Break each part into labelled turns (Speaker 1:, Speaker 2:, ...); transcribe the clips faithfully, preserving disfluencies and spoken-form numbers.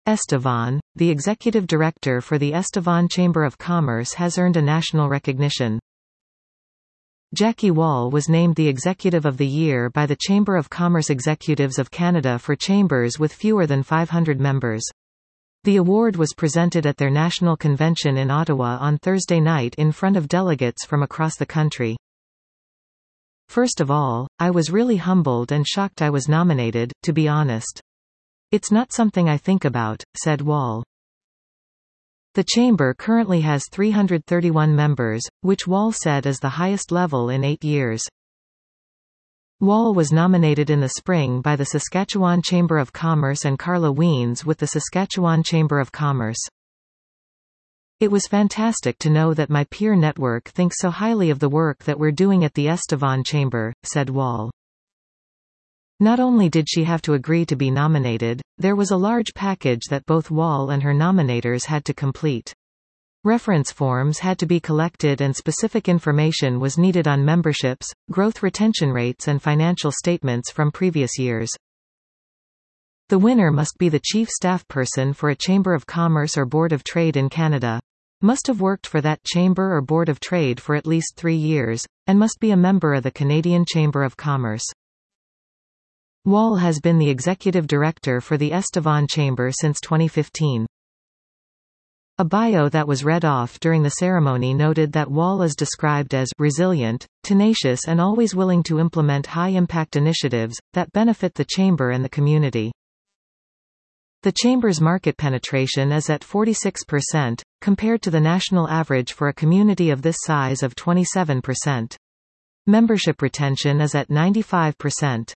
Speaker 1: Estevan, the executive director for the Estevan Chamber of Commerce, has earned a national recognition. Jackie Wall was named the Executive of the Year by the Chamber of Commerce Executives of Canada for chambers with fewer than five hundred members. The award was presented at their national convention in Ottawa on Thursday night in front of delegates from across the country. "First of all, I was really humbled and shocked I was nominated, to be honest. It's not something I think about," said Wall. The chamber currently has three hundred thirty-one members, which Wall said is the highest level in eight years. Wall was nominated in the spring by the Saskatchewan Chamber of Commerce and Carla Wiens with the Saskatchewan Chamber of Commerce. "It was fantastic to know that my peer network thinks so highly of the work that we're doing at the Estevan Chamber," said Wall. Not only did she have to agree to be nominated, there was a large package that both Wall and her nominators had to complete. Reference forms had to be collected and specific information was needed on memberships, growth retention rates and financial statements from previous years. The winner must be the chief staff person for a Chamber of Commerce or Board of Trade in Canada, must have worked for that chamber or Board of Trade for at least three years, and must be a member of the Canadian Chamber of Commerce. Wall has been the executive director for the Estevan Chamber since twenty fifteen. A bio that was read off during the ceremony noted that Wall is described as resilient, tenacious and always willing to implement high-impact initiatives that benefit the chamber and the community. The chamber's market penetration is at forty-six percent, compared to the national average for a community of this size of twenty-seven percent. Membership retention is at ninety-five percent.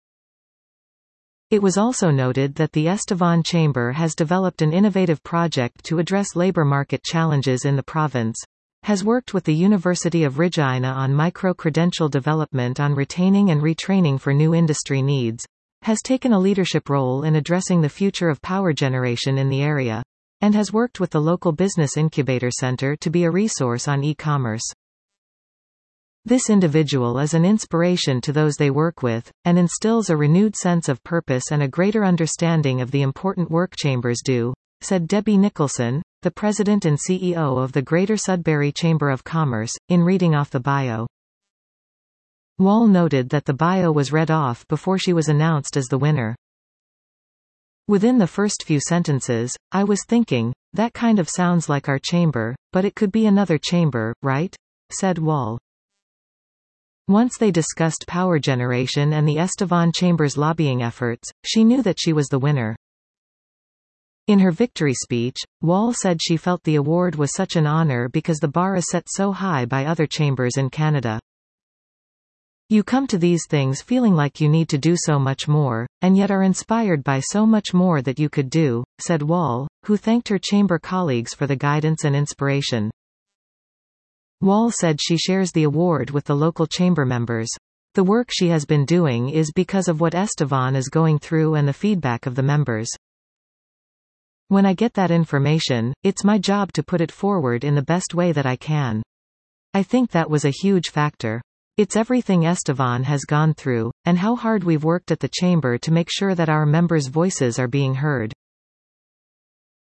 Speaker 1: It was also noted that the Estevan Chamber has developed an innovative project to address labor market challenges in the province, has worked with the University of Regina on micro-credential development on retaining and retraining for new industry needs, has taken a leadership role in addressing the future of power generation in the area, and has worked with the local Business Incubator Center to be a resource on e-commerce. This individual is an inspiration to those they work with, and instills a renewed sense of purpose and a greater understanding of the important work chambers do, said Debbie Nicholson, the president and C E O of the Greater Sudbury Chamber of Commerce, in reading off the bio. Wall noted that the bio was read off before she was announced as the winner. "Within the first few sentences, I was thinking, that kind of sounds like our chamber, but it could be another chamber, right?" said Wall. Once they discussed power generation and the Estevan Chamber's lobbying efforts, she knew that she was the winner. In her victory speech, Wall said she felt the award was such an honor because the bar is set so high by other chambers in Canada. "You come to these things feeling like you need to do so much more, and yet are inspired by so much more that you could do," said Wall, who thanked her chamber colleagues for the guidance and inspiration. Wall said she shares the award with the local chamber members. The work she has been doing is because of what Estevan is going through and the feedback of the members. "When I get that information, it's my job to put it forward in the best way that I can. I think that was a huge factor. It's everything Estevan has gone through, and how hard we've worked at the chamber to make sure that our members' voices are being heard."